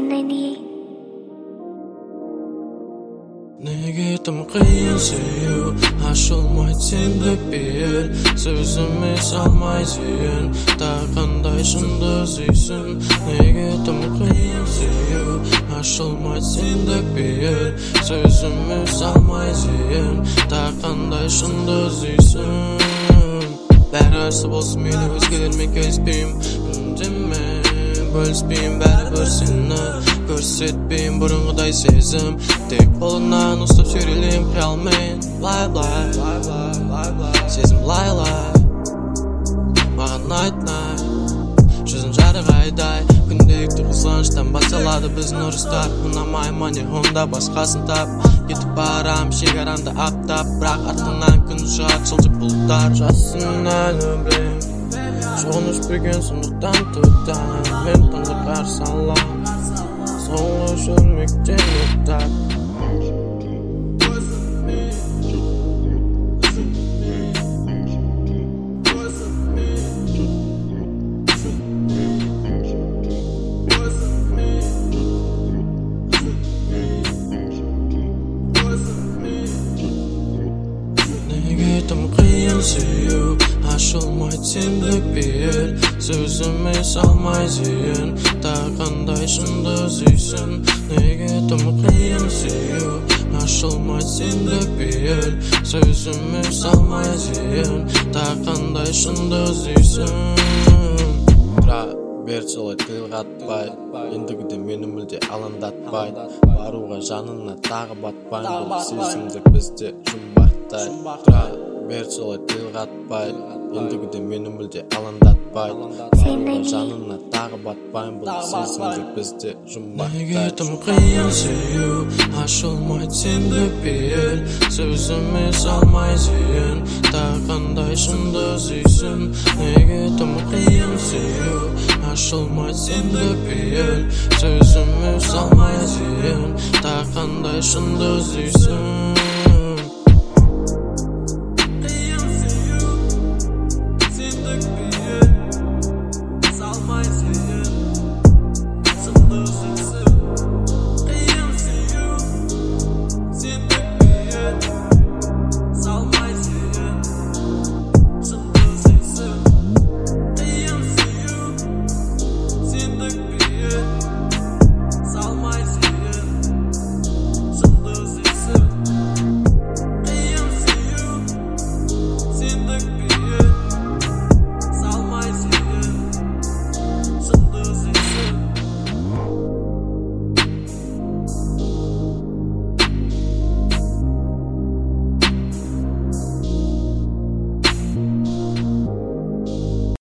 98. Неге тым қиын сүю ашылмай сендік бел сөзіме салмай зейін тағы қандай шынды іздейсің неге тым қиын сүю ашылмай сендік бел сөзіме салмай зейін тағы қандай шынды іздейсің бәрі ырсы болсын мейлі өзгелермен келіспеймін үндеме бөліспеймін бәрібір сені көрсетпеймін бұрынғыдай сезім тек қолынан ұстап сүйрелеймін қиялмен лай сезім лай маған айтнай жүзің жарық айдай күнделікті қызғаныштан басталады біздің ұрыстар ұнамай ма не онда басқасын тап кетіп барам шекарамды аттап бірақ артынан күн шығады жылжып бұлттар жасын әлі білем жоғын өшпеген сондықтан тұтам мен таңды қарсы алам соңғы жүрмектен өттап неге тым қиын сүю ашылмай сендік бел сөзіме салмай зейін тағы қандай шынды іздейсің неге тым қиын сүю ашылмай сендік бел сөзіме салмай зейін тағы қандай шынды іздейсің тұра бер солай тіл қатпай ендігіде мені мүлде алаңдатпай баруға жанына тағы батпайын бұл сезімдік бізде жұмбақтай тұра бер солай тіл қатпай ендігіде мені мүлде алаңдатпай баруға жанына тағы батпайын бұл сезімдік бізде жұмбақтай неге тым қиын сүю ашылмай сендік бел сөзіме салмай зейін тағы қандай шынды іздейсің неге тым қиын сүю ашылмай сендік бел сөзіме салмай зейін тағы қандай шынды іздейсің